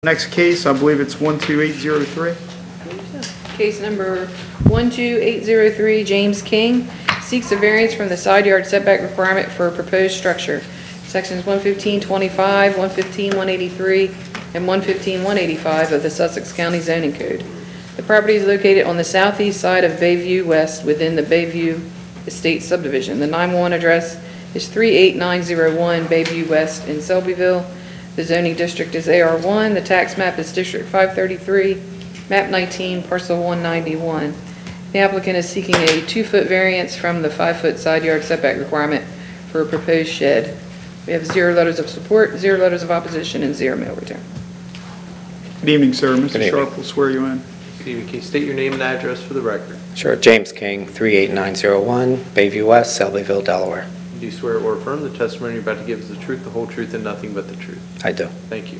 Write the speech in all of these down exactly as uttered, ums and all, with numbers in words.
Next case, I believe it's one two eight zero three. Case number one two eight zero three, James King seeks a variance from the side yard setback requirement for a proposed structure. Sections one fifteen twenty-five, one fifteen one eighty-three, and one fifteen one eighty-five of the Sussex County Zoning Code. The property is located on the southeast side of Bayview West within the Bayview Estate subdivision. The nine one one address is three eight nine zero one Bayview West in Selbyville. The zoning district is A R one. The tax map is District five thirty-three, map nineteen, parcel one ninety-one. The applicant is seeking a two-foot variance from the five-foot side yard setback requirement for a proposed shed. We have zero letters of support, zero letters of opposition, and zero mail return. Good evening, sir. Mister Good evening. Sharp will swear you in. Good evening. Can you state your name and address for the record? Sure. James King, three eight nine zero one, Bayview West, Selbyville, Delaware. Do you swear or affirm the testimony you're about to give is the truth, the whole truth, and nothing but the truth? I do. Thank you.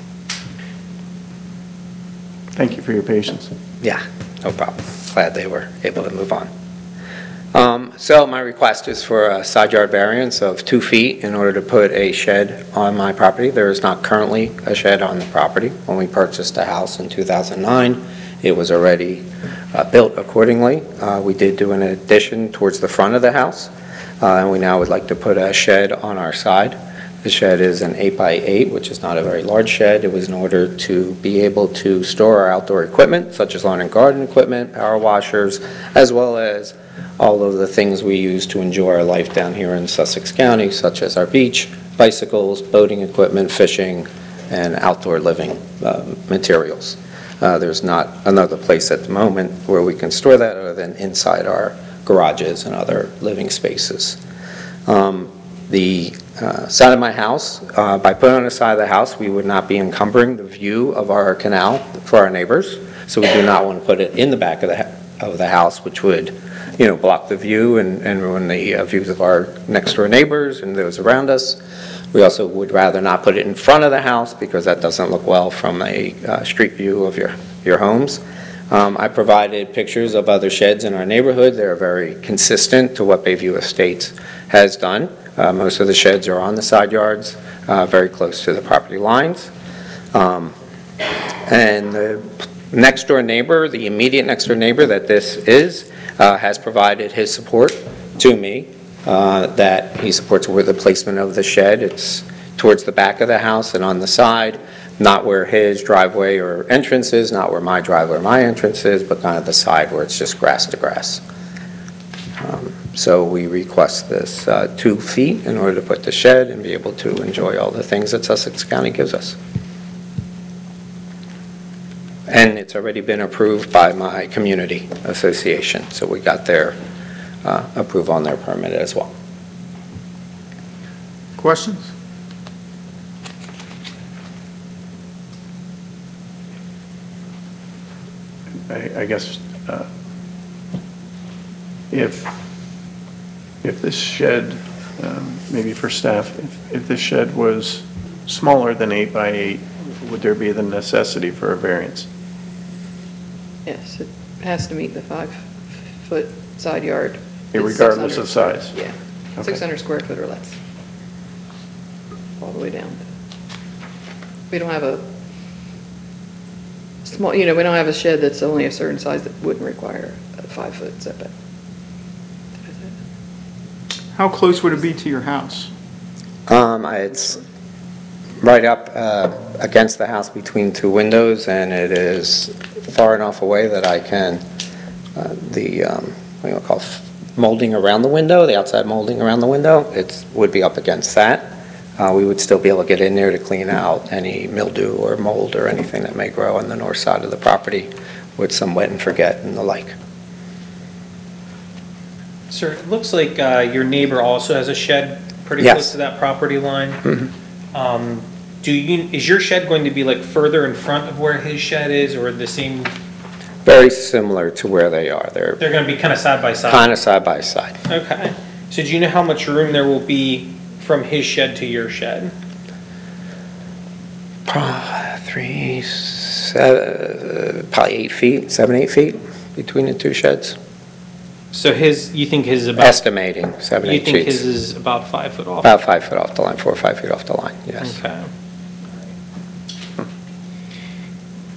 Thank you for your patience. Yeah, no problem. Glad they were able to move on. Um, so my request is for a side yard variance of two feet in order to put a shed on my property. There is not currently a shed on the property. When we purchased the house in two thousand nine, it was already uh, built accordingly. Uh, we did do an addition towards the front of the house, uh, and we now would like to put a shed on our side. The shed is an eight by eight, which is not a very large shed. It was in order to be able to store our outdoor equipment, such as lawn and garden equipment, power washers, as well as all of the things we use to enjoy our life down here in Sussex County, such as our beach, bicycles, boating equipment, fishing, and outdoor living uh, materials. Uh, there's not another place at the moment where we can store that other than inside our garages and other living spaces. Um, the uh, side of my house, uh, by putting on the side of the house, we would not be encumbering the view of our canal for our neighbors, so we do not want to put it in the back of the, of the house, which would, you know, block the view and, and ruin the uh, views of our next door neighbors and those around us. We also would rather not put it in front of the house because that doesn't look well from a uh, street view of your, your homes. Um, I provided pictures of other sheds in our neighborhood. They're very consistent to what Bayview Estates has done. Uh, most of the sheds are on the side yards, uh, very close to the property lines. Um, and the next door neighbor, the immediate next door neighbor that this is, uh, has provided his support to me. Uh, that he supports with the placement of the shed. It's towards the back of the house and on the side, not where his driveway or entrance is, not where my driveway or my entrance is, but kind of the side where it's just grass to grass. Um, so we request this uh, two feet in order to put the shed and be able to enjoy all the things that Sussex County gives us. And it's already been approved by my community association, so we got their Uh, approve on their permit as well. Questions? I, I guess uh, if if this shed, um, maybe for staff, if, if this shed was smaller than eight by eight, would there be the necessity for a variance? Yes, it has to meet the five-foot side yard. Regardless of size? Yeah, Okay. six hundred square foot or less. All the way down. We don't have a small, you know, we don't have a shed that's only a certain size that wouldn't require a five-foot setback. How close would it be to your house? Um, it's right up uh, against the house between two windows, and it is far enough away that I can, uh, the, um, what do you call it, molding around the window, the outside molding around the window, it would be up against that. Uh, we would still be able to get in there to clean out any mildew or mold or anything that may grow on the north side of the property with some wet and forget and the like. Sir, it looks like uh, your neighbor also has a shed pretty Yes. close to that property line. Mm-hmm. Um, do you, is your shed going to be like further in front of where his shed is, or the same? Very similar to where they are. They're They're going to be kind of side by side? kind of side by side. Okay. So do you know how much room there will be from his shed to your shed? Uh, three, seven, probably eight feet, seven, eight feet between the two sheds. So his, you think his is about? Estimating, seven, You eight think feet. his is about five foot off? About five foot off the line, four or five feet off the line, yes. Okay.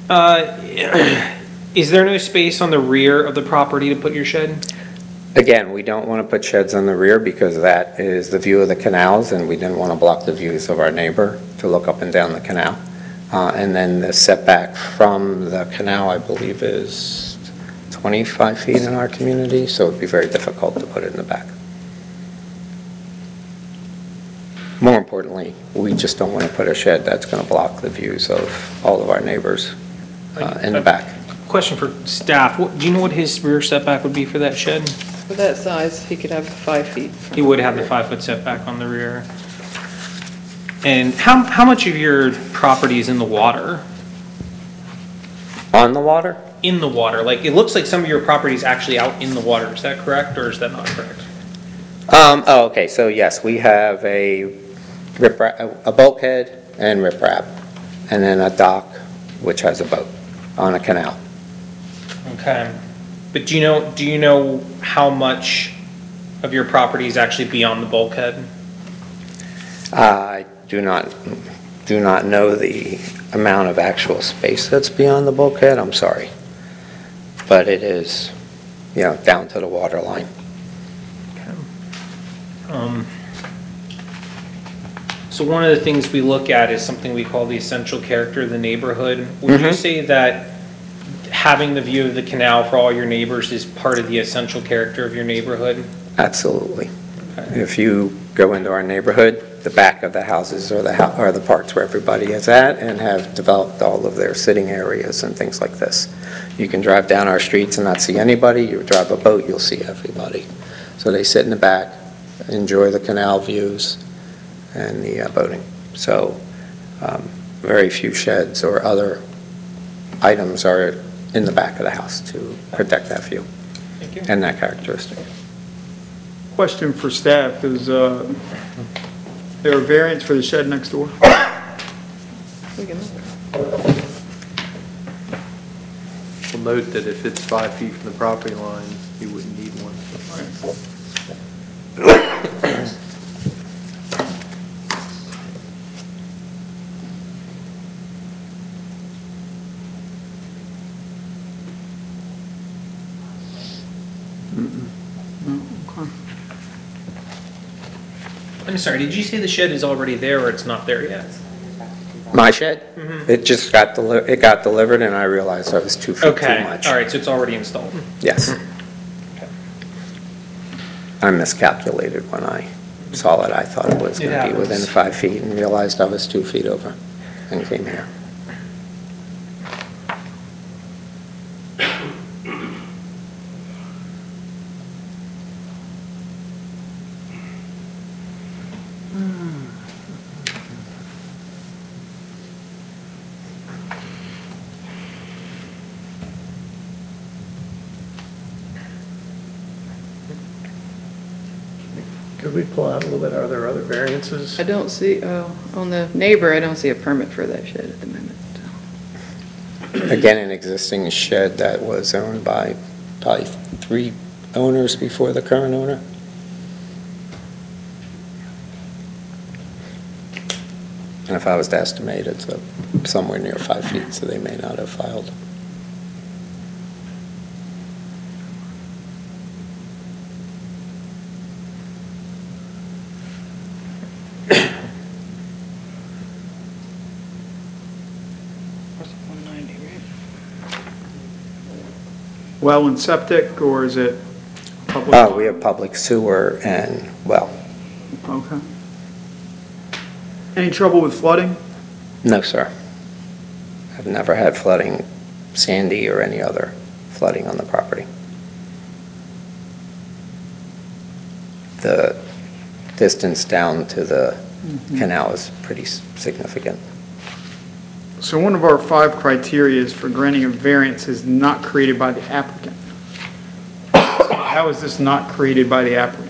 Uh, Is there no space on the rear of the property to put your shed? Again, we don't want to put sheds on the rear because that is the view of the canals, and we didn't want to block the views of our neighbor to look up and down the canal. Uh, And then the setback from the canal, I believe, is twenty-five feet in our community, so it'd be very difficult to put it in the back. More importantly, we just don't want to put a shed that's going to block the views of all of our neighbors uh, in the back. Question for staff. What- Do you know what his rear setback would be for that shed? For that size, he could have five feet. He would have the five-foot setback on the rear. And how, how much of your property is in the water? On the water? In the water? Like, it looks like some of your property is actually out in the water. Is that correct, or is that not correct? Um, oh, okay, so yes, we have a riprap, a bulkhead and riprap, and then a dock, which has a boat on a canal. Okay. But do you know, do you know how much of your property is actually beyond the bulkhead? I do not, do not know the amount of actual space that's beyond the bulkhead, I'm sorry. But it is, you know, down to the water line. Um, So one of the things we look at is something we call the essential character of the neighborhood. Would you Mhm. say that having the view of the canal for all your neighbors is part of the essential character of your neighborhood? Absolutely. Okay. If you go into our neighborhood, the back of the houses are the, hou- are the parts where everybody is at and have developed all of their sitting areas and things like this. You can drive down our streets and not see anybody. You drive a boat, you'll see everybody. So they sit in the back, enjoy the canal views and the uh, boating. So um, very few sheds or other items are in the back of the house to protect that view Thank you. and that characteristic. Question for staff, is uh, there a variance for the shed next door? We can look. We'll note that if it's five feet from the property line, you wouldn't need one. No, okay. I'm sorry, did you say the shed is already there or it's not there yet? My shed, Mhm. it just got deli, it got delivered and I realized I was two feet too Okay, much. all right, so it's already installed. Yes. Okay. I miscalculated when I saw it. I thought it was It going to be within happens. five feet and realized I was two feet over and came here. Could we pull out a little bit? Are there other variances? I don't see, oh, on the neighbor, I don't see a permit for that shed at the moment. Again, an existing shed that was owned by probably three owners before the current owner. And if I was to estimate, it's uh, somewhere near five feet, so they may not have filed. one ninety, right? Well and septic, or is it public? Oh, we have public sewer and, well, Okay. Any trouble with flooding? no, sir. I've never had flooding, Sandy or any other flooding on the property. The distance down to the canal is pretty s- significant. So one of our five criteria for granting a variance is not created by the applicant. How is this not created by the applicant?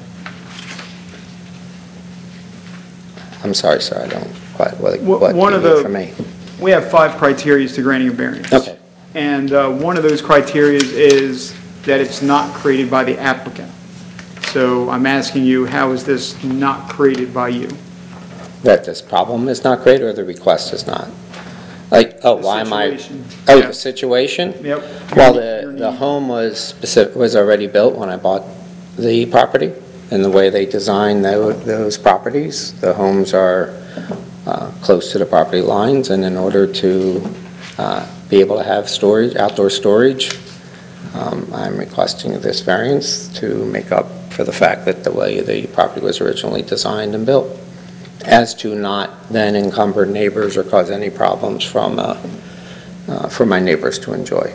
I'm sorry, sir, I don't quite, what Wha- what do one you of need the- from me? We have five criteria to granting a variance. Okay. And uh, one of those criteria is that it's not created by the applicant. So I'm asking you, how is this not created by you? That this problem is not great or the request is not? Like, Oh, The why am I, situation. oh, Yeah. the situation? Yep. Well, Your- the, your the need. home was specific, was already built when I bought the property, and the way they designed tho- those properties, the homes are uh, close to the property lines, and in order to uh, be able to have storage, outdoor storage, um, I'm requesting this variance to make up for the fact that the way the property was originally designed and built, as to not then encumber neighbors or cause any problems from, uh, uh, for my neighbors to enjoy.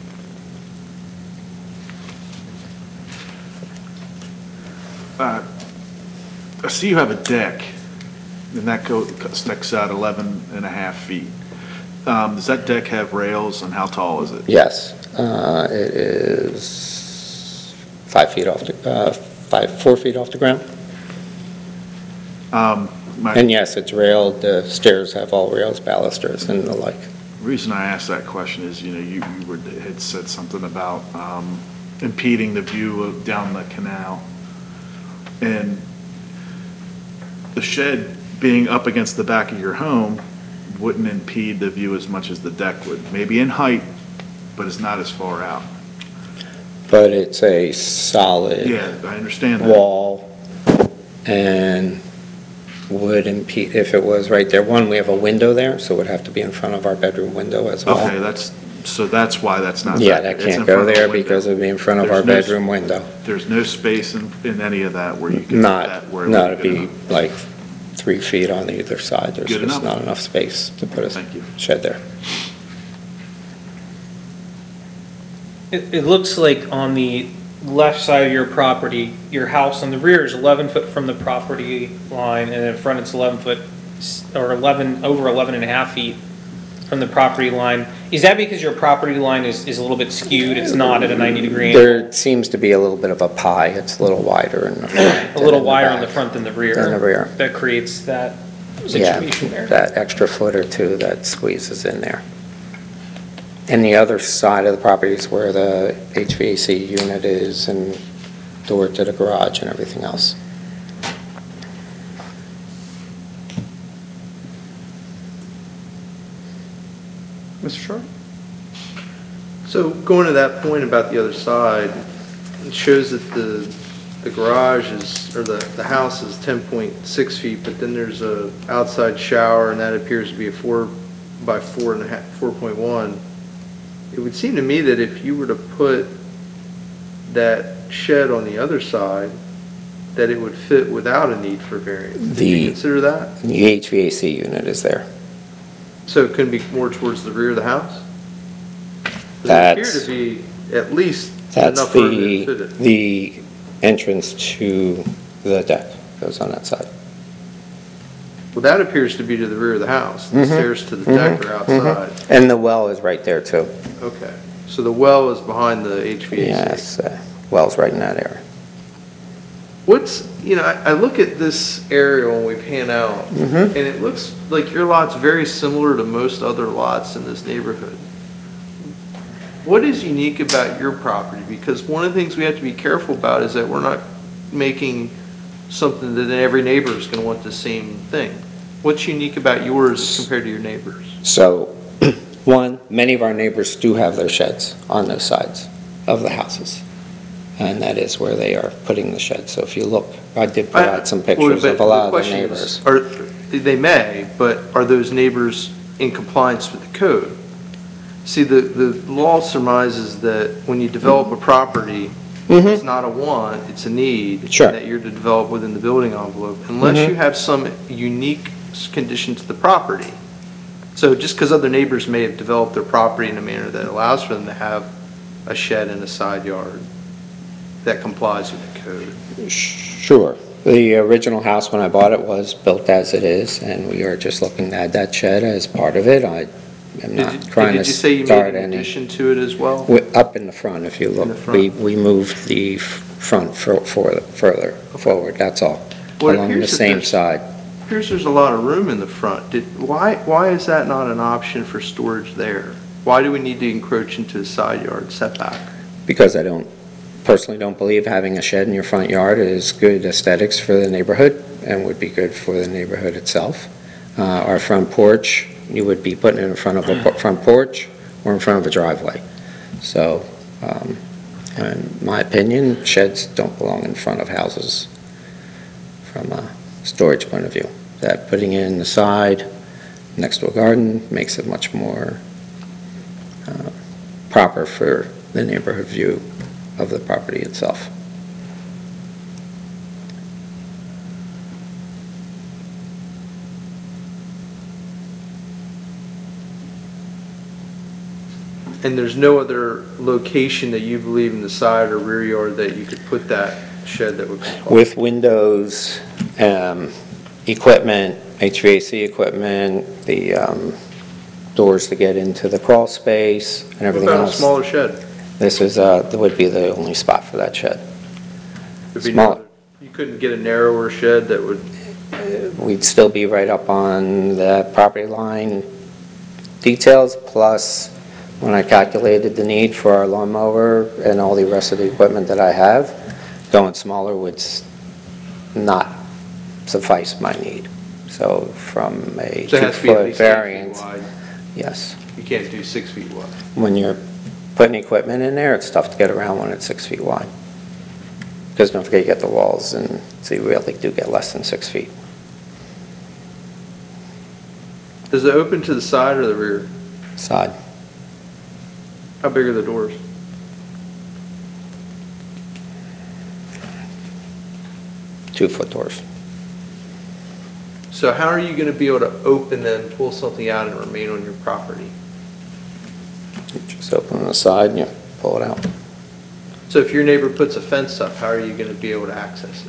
Uh, I see you have a deck, and that goes, sticks out eleven and a half feet. Um, Does that deck have rails, and how tall is it? Yes, uh, it is five feet off, the uh, five, four feet off the ground. Um, My And yes, it's railed, the stairs have all rails, balusters, and the like. reason I asked that question is, you know, you you were- had said something about um, impeding the view of down the canal. And the shed being up against the back of your home wouldn't impede the view as much as the deck would. Maybe in height, but it's not as far out. But it's a solid Yeah, I understand that. wall and would impede, if it was right there. One, we have a window there, so it would have to be in front of our bedroom window as well. Okay, that's, so that's why that's not. Yeah, back that there. It's can't in go front of the there window. because it'd be in front of our There's no s- bedroom window. There's no space in, in any of that where you could put Not, that where it no, would it'd be be good enough. like three feet on either side. There's Good just enough. not enough space to put Thank you. a shed there. It, it looks like on the left side of your property, your house on the rear is eleven foot from the property line, and in front it's eleven foot, s- or eleven, over eleven and a half feet from the property line. Is that because your property line is, is a little bit skewed? It's not at a ninety degree angle? There seems to be a little bit of a pie. It's a little wider in the front. A little than wider in the back. front than the rear? Than the rear. That creates that Yeah, situation there? that extra foot or two that squeezes in there. And the other side of the property is where the H V A C unit is and door to the garage and everything else. Mister Sharp? So going to that point about the other side, it shows that the, the garage is, or the, the house is ten point six feet, but then there's a outside shower, and that appears to be a four by four and a half, four point one. It would seem to me that if you were to put that shed on the other side, that it would fit without a need for variance. Did you The- consider that? The H V A C unit is there. So it couldn't be more towards the rear of the house? Does it appear That's- to be at least That's enough room to the, fit it? the entrance to the deck, goes on that side. Well, that appears to be to the rear of the house. The Mhm. stairs to the deck are outside. And the well is right there too. Okay. So the well is behind the H V A C? Yes, uh, well's right in that area. What's, you know, I, I look at this aerial when we pan out, Mhm. and it looks like your lot's very similar to most other lots in this neighborhood. What is unique about your property? Because one of the things we have to be careful about is that we're not making something that every neighbor is going to want the same thing. What's unique about yours compared to your neighbors? So, one, many of our neighbors do have their sheds on those sides of the houses. And that is where they are putting the sheds. So if you look, I did provide some Well, pictures but of a lot of the question is, neighbors. Are, they may, but are those neighbors in compliance with the code? See, the, the law surmises that when you develop a property, Mhm. it's not a want, it's a need. Sure. That you're to develop within the building envelope, unless Mhm. you have some unique s- condition to the property. So just because other neighbors may have developed their property in a manner that allows for them to have a shed and a side yard that complies with the code. Sure. The original house, when I bought it, was built as it is, and we are just looking to add that shed as part of it. I am Did you- not trying to Did you say you made start an any. addition to it as well? Wi- Up in the front, if you In the look, front. we, we moved the f- front for, for, further forward, that's all, Well, it along the appears that same there's- side. Appears there's a lot of room in the front. Did, why, why is that not an option for storage there? Why do we need to encroach into the side yard setback? Because I don't, personally don't believe having a shed in your front yard is good aesthetics for the neighborhood and would be good for the neighborhood itself. Uh, Our front porch you would be putting it in front of a po- front porch or in front of a driveway. So, um, in my opinion, sheds don't belong in front of houses from a storage point of view. That putting it in the side, next to a garden, makes it much more uh, proper for the neighborhood view of the property itself. And there's no other location that you believe in the side or rear yard that you could put that shed that would comply? With windows, um, equipment, H V A C equipment, the um, doors to get into the crawl space and What everything about a else. smaller shed? This is, uh, that would be the only spot for that shed. There'd be Small. no- You couldn't get a narrower shed that would, We'd still be right up on the property line details, plus when I calculated the need for our lawnmower and all the rest of the equipment that I have, going smaller would s- not suffice my need. So from a so it has to be at two-foot least eight feet variance, wide. yes. You can't do six feet wide. When you're putting equipment in there, it's tough to get around when it's six feet wide. Because don't forget, you get the walls, and so you really do get less than six feet. Does it open to the side or the rear? Side, How big are the doors? two-foot doors. So how are you going to be able to open and pull something out and remain on your property? You just open the side and you pull it out. So if your neighbor puts a fence up, how are you going to be able to access it?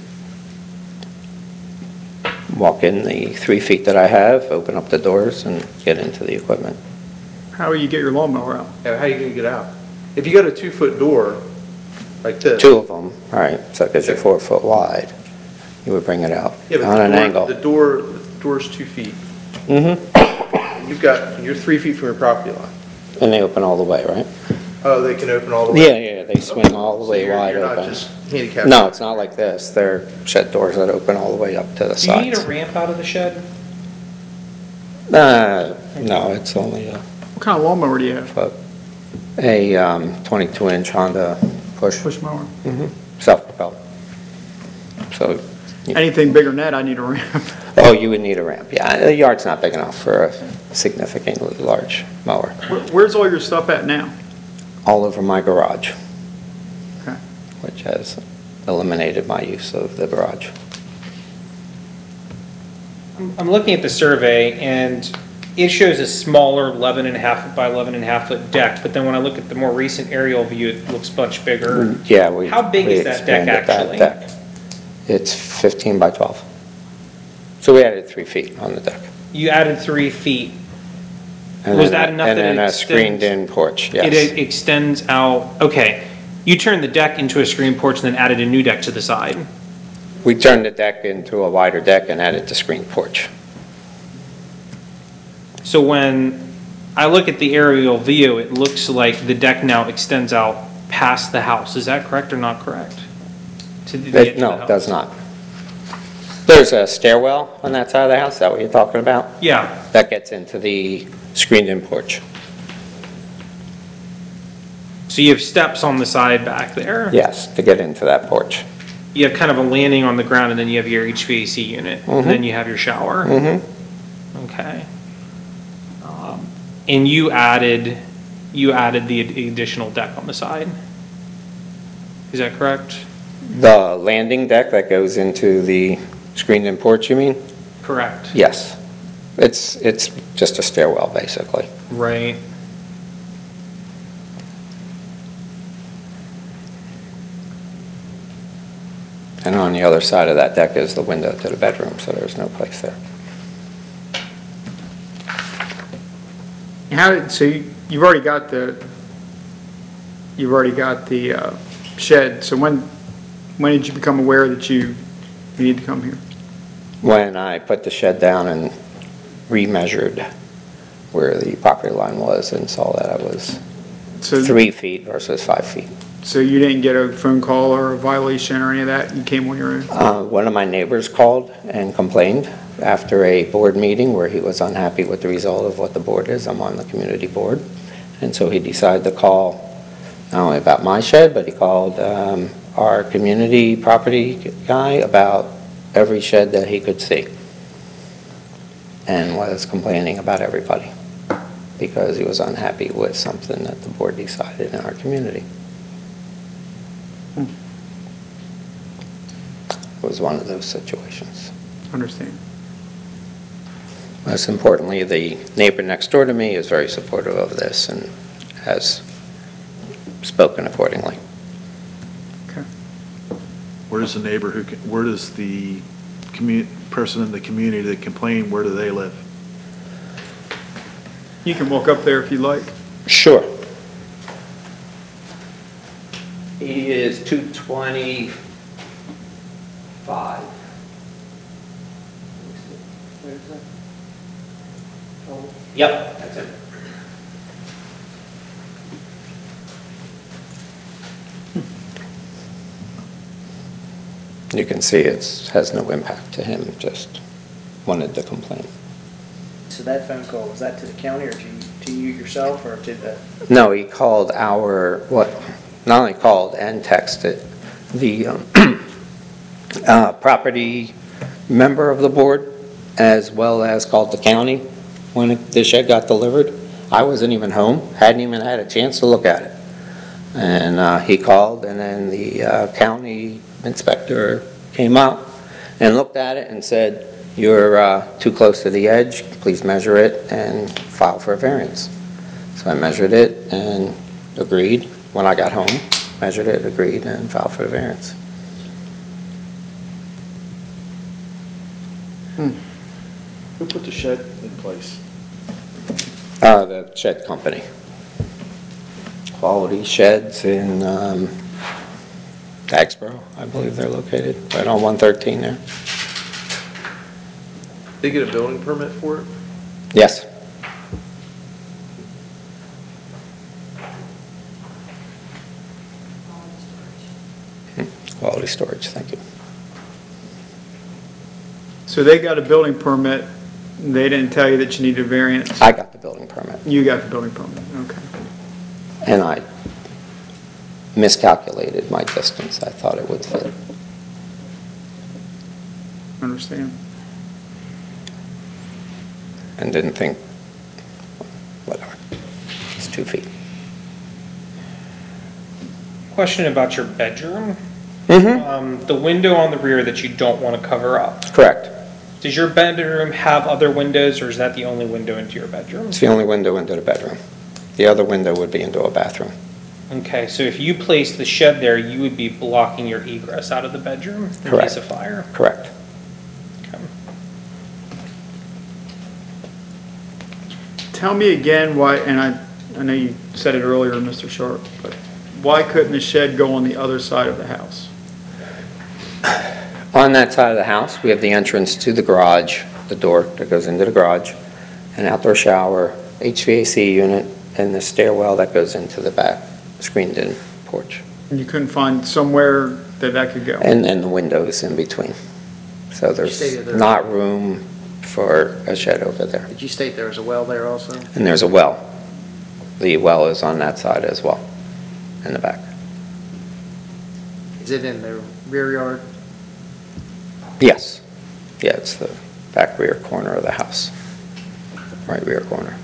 Walk in the three feet that I have, open up the doors, and get into the equipment. How will you get your lawnmower out? How are you going to get out? If you got a two-foot door like this. Two of them, all right, so because you're four foot wide, you would bring it out Yeah, but on the an door- angle. The door, the door's two feet. Mm-hmm, You've got, you're three feet from your property line. and they open all the way, right? Oh, they can open all the way? Yeah, yeah, they swing all the So way you're- wide You're not open. just handicapped? No, it's not like this, they're shed doors that open all the way up to the Do you need a sides. ramp out of the shed? Uh, no, it's only a What kind of lawnmower do you have? foot, a um, twenty-two inch Honda push, Push mower. mhm, self-propelled. So, you- Anything bigger than that, I need a ramp. oh, you would need a ramp, yeah, the yard's not big enough for a significantly large mower. Where- Where's all your stuff at now? All over my garage, Okay. which has eliminated my use of the garage. I'm I'm looking at the survey, and it shows a smaller eleven and a half foot by eleven and a half foot deck, but then when I look at the more recent aerial view, it looks much bigger. Yeah, we. How big we is that deck expanded that actually? deck. It's fifteen by twelve. So we added three feet on the deck. You added three feet. And Was then that a- enough that it And then a extends- screened-in porch, It yes. extends out, okay. You turned the deck into a screen porch and then added a new deck to the side. We turned the deck into a wider deck and added the screened porch. So when I look at the aerial view, it looks like the deck now extends out past the house. Is that correct or not correct? To the edge It- of the No, it house? does not. There's a stairwell on that side of the house, is that what you're talking about? Yeah, That gets into the screened-in porch. so you have steps on the side back there. Yes, to get into that porch. You have kind of a landing on the ground, and then you have your H V A C unit, and then you have your shower. Mm-hmm. Okay. Um, And you added, you added the ad- additional deck on the side? Is that correct? The landing deck that goes into the screened-in porch, you mean? Correct. Yes. It's, it's just a stairwell, basically. Right. And on the other side of that deck is the window to the bedroom, so there's no place there. How, did- so you- you've already got the, you've already got the uh, shed, so when, when did you become aware that you, you need to come here? When I put the shed down and remeasured where the property line was and saw that I was So, three feet versus five feet. so you didn't get a phone call or a violation or any of that? You came on your own? Uh, One of my neighbors called and complained after a board meeting where he was unhappy with the result of what the board is. I'm on the community board. And so he decided to call not only about my shed, but he called um, our community property guy about every shed that he could see, and was complaining about everybody because he was unhappy with something that the board decided in our community. It was one of those situations. Understand. Most importantly, the neighbor next door to me is very supportive of this and has spoken accordingly. Okay. Where does the neighbor who, ca- where does the commu, person in the community that complained, where do they live? You can walk up there if you like. Sure. He is two twenty-five. Yep, that's it. You can see it has no impact to him, just wanted to complain. So that phone call, was that to the county or to you, to you yourself or to the? No, he called our, what, not only called and texted the um, uh, property member of the board, as well as called the county when it- the shed got delivered. I wasn't even home, hadn't even had a chance to look at it. And uh, he called, and then the uh, county inspector came out and looked at it and said, "You're uh, too close to the edge, please measure it and file for a variance." So I measured it and agreed. When I got home, measured it, agreed, and filed for a variance. Who put the shed in place? Uh, the shed company. Quality Sheds in um, Dagsboro, I believe they're located, right on one thirteen there. They get a building permit for it? Yes. Quality Storage, thank you. So they got a building permit, they didn't tell you that you needed a variance? I got the building permit, You got the building permit, okay. and I miscalculated my distance. I thought it would fit. Understand. And didn't think, whatever, it's two feet. Question about your bedroom. Mm-hmm. Um, the window on the rear that you don't want to cover up. Correct. Does your bedroom have other windows, or is that the only window into your bedroom? It's the only window into the bedroom. The other window would be into a bathroom. Okay, so if you place the shed there, you would be blocking your egress out of the bedroom in Correct. case of fire? Correct. Okay. Tell me again why, and I, I know you said it earlier, Mister Sharp, but why couldn't the shed go on the other side of the house? On that side of the house, we have the entrance to the garage, the door that goes into the garage, an outdoor shower, H V A C unit, and the stairwell that goes into the back screened-in porch. And you couldn't find somewhere that that could go? And then the windows in between. So there's Stated there. not room for a shed over there. Did you state there was a well there also? And there's a well. The well is on that side as well, in the back. Is it in the rear yard? Yes. Yeah, it's the back rear corner of the house. Right rear corner.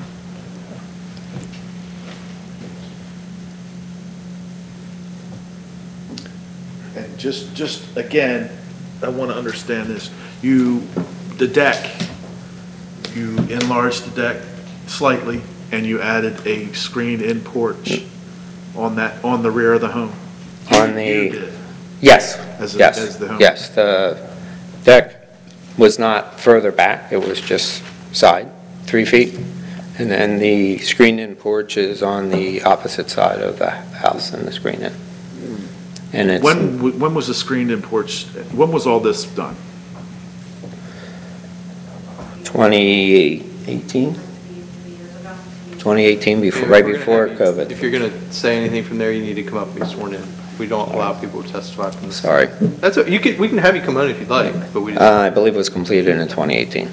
And just, just again, I want to understand this. You, the deck, you enlarged the deck slightly and you added a screened-in porch on that, on the rear of the home. On You the, did. yes, As a- yes, as the home. yes. The deck was not further back, it was just side, three feet. And then the screened-in porch is on the opposite side of the house and the screen-in. And it's When, when was the screened-in porch, when was all this done? twenty eighteen? twenty eighteen, before, right We're gonna before have you- COVID. If you're going to say anything from there, you need to come up and be sworn in. We don't allow people to testify from the. Sorry. That's, a- you can, we can have you come in if you'd like, but we Uh, just, I believe it was completed in twenty eighteen.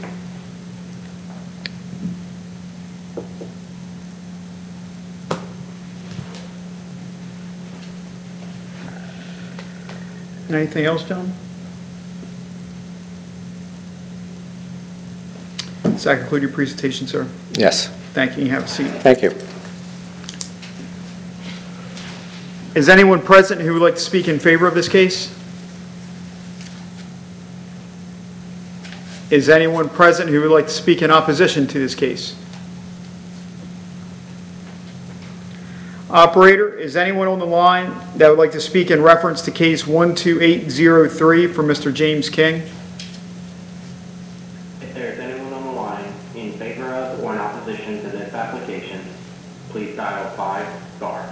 Anything else, John? Does that conclude your presentation, sir? Yes, Thank you. You have a seat. thank you. Is anyone present who would like to speak in favor of this case? Is anyone present who would like to speak in opposition to this case? Operator, is anyone on the line that would like to speak in reference to case one two eight zero three for Mister James King? If there is anyone on the line in favor of or in opposition to this application, please dial five star.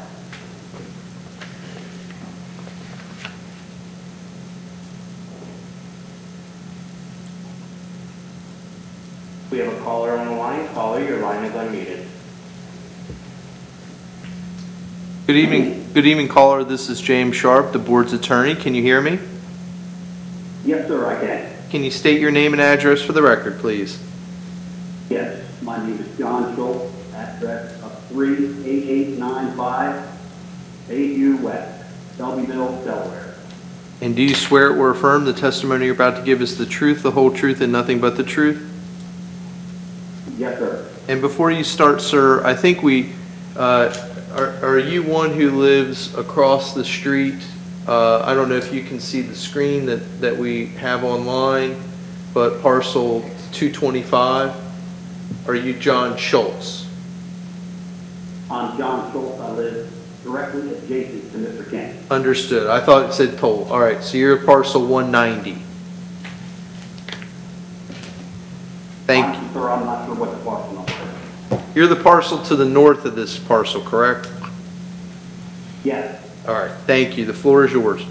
We have a caller on the line. Caller, your line is unmuted. good evening, good evening caller, this is James Sharp, the board's attorney. Can you hear me? Yes, sir, I can. Can you state your name and address for the record, please? Yes, my name is John Schultz, address of three eight eight nine five Bayview West, Shelbyville, Delaware. And do you swear or affirm the testimony you're about to give is the truth, the whole truth, and nothing but the truth? Yes, sir. And before you start, sir, I think we, uh, are, are you one who lives across the street? Uh, I don't know if you can see the screen that, that we have online, but parcel two twenty-five, are you John Schultz? I'm John Schultz. I live directly adjacent to Mister King. Understood. I thought it said toll. All right, so you're parcel one ninety. Thank you. I'm- Sir, I'm not sure what the parcel number is. You're the parcel to the north of this parcel, correct? Yes. All right, thank you. The floor is yours.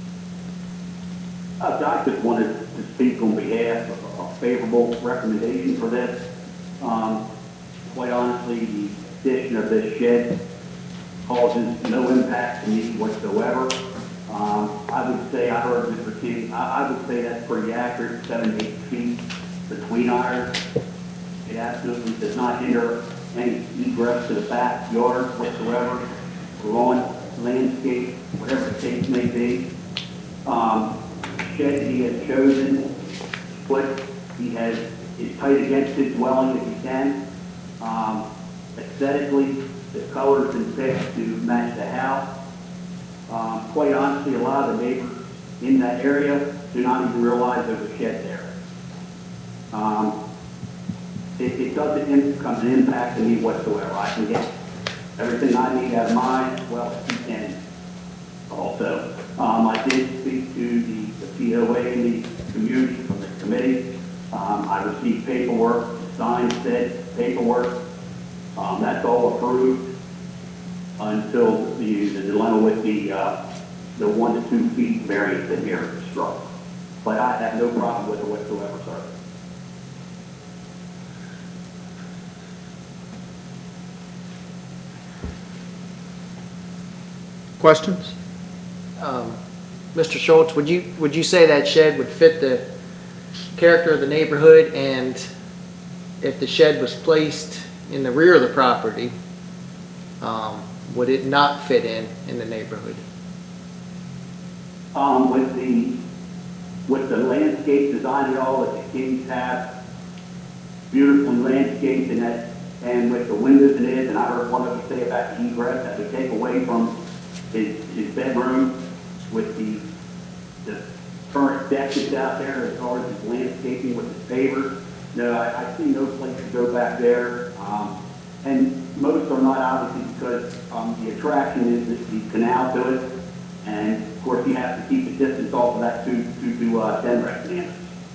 Uh, I just wanted to speak on behalf of a favorable recommendation for this. Um, Quite honestly, the addition of this shed causes no impact to me whatsoever. Um, I would say, I heard Mister King, I, I would say that's pretty accurate, seven, eight feet between ours. It absolutely does not hinder any egress to the backyard whatsoever, lawn, landscape, whatever the case may be. Um, shed he has chosen, but he has, is tight against his dwelling if he can. Um, aesthetically, the color's been picked to match the house. Um, quite honestly, a lot of the neighbors in that area do not even realize there's a shed there. Um, it, it doesn't in- come an impact to me whatsoever. I can get everything I need out of mine, as well as he can also. Um, I did speak to the, the P O A and the community from the committee. Um, I received paperwork, signed said paperwork. Um, that's all approved until the, the dilemma with the, uh, the one to two feet variance that here is struck. But I have no problem with it whatsoever, sir. Questions? Um, Mister Schultz, would you, would you say that shed would fit the character of the neighborhood? And if the shed was placed in the rear of the property, um, would it not fit in, in the neighborhood? Um, with the, with the landscape design and all that the Kings have, beautifully landscaped and that, and with the windows in it, and I heard one of you say about the egress that would take away from his, his bedroom with the, the current deck that's out there as far as his landscaping with his pavers. No, I, I see no place to go back there. Um, and most are not obviously because, um, the attraction is the, the canal to it. And of course you have to keep the distance off of that to, to, to, uh, Denver standards.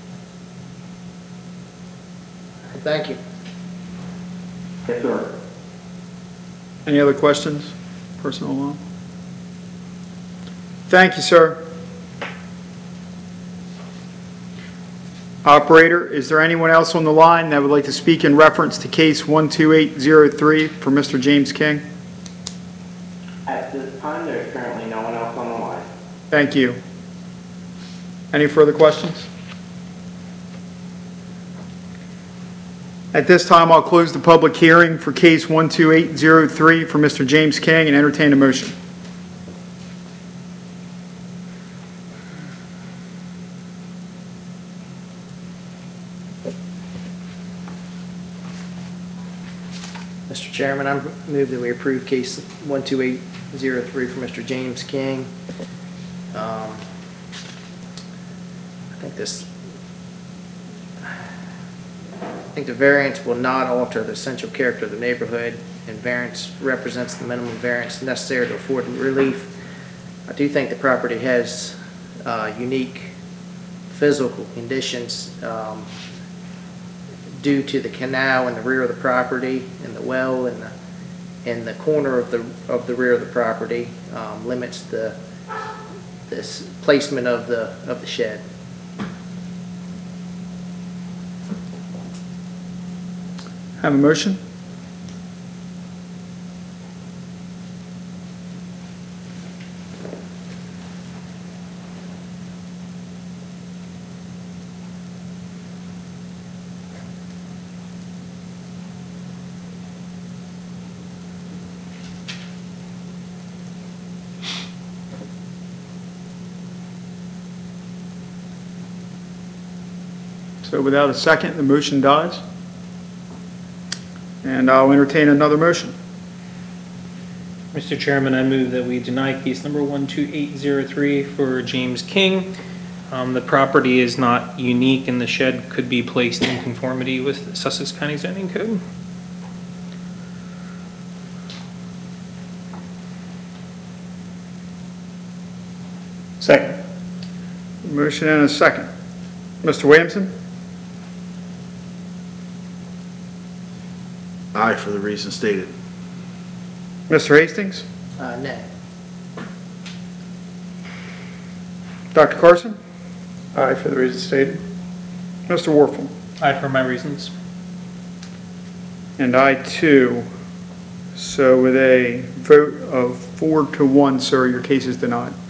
Thank you. Yes, sir. Any other questions? Personal law? Thank you, sir. Operator, is there anyone else on the line that would like to speak in reference to case one two eight zero three for Mister James King? At this time, there's currently no one else on the Thank you. Any further questions? At this time, I'll close the public hearing for case one two eight zero three for Mister James King and entertain a motion. Mister Chairman, I move that we approve case one two eight zero three for Mister James King. Um, I think this, I think the variance will not alter the essential character of the neighborhood, and variance represents the minimum variance necessary to afford relief. I do think the property has uh, unique physical conditions um, due to the canal in the rear of the property and the well in the in the corner of the of the rear of the property um, limits the this placement of the of the shed. Have a motion? So without a second, the motion dies. And I'll entertain another motion. Mister Chairman, I move that we deny case number one two eight zero three for James King. Um, The property is not unique, and the shed could be placed in conformity with the Sussex County zoning code. Second. Motion and a second. Mister Williamson? Aye, for the reason stated. Mister Hastings? Uh, nay. Doctor Carson? Aye, for the reasons stated. Mister Warfel? Aye, for my reasons. And I too. So with a vote of four to one, sir, your case is denied.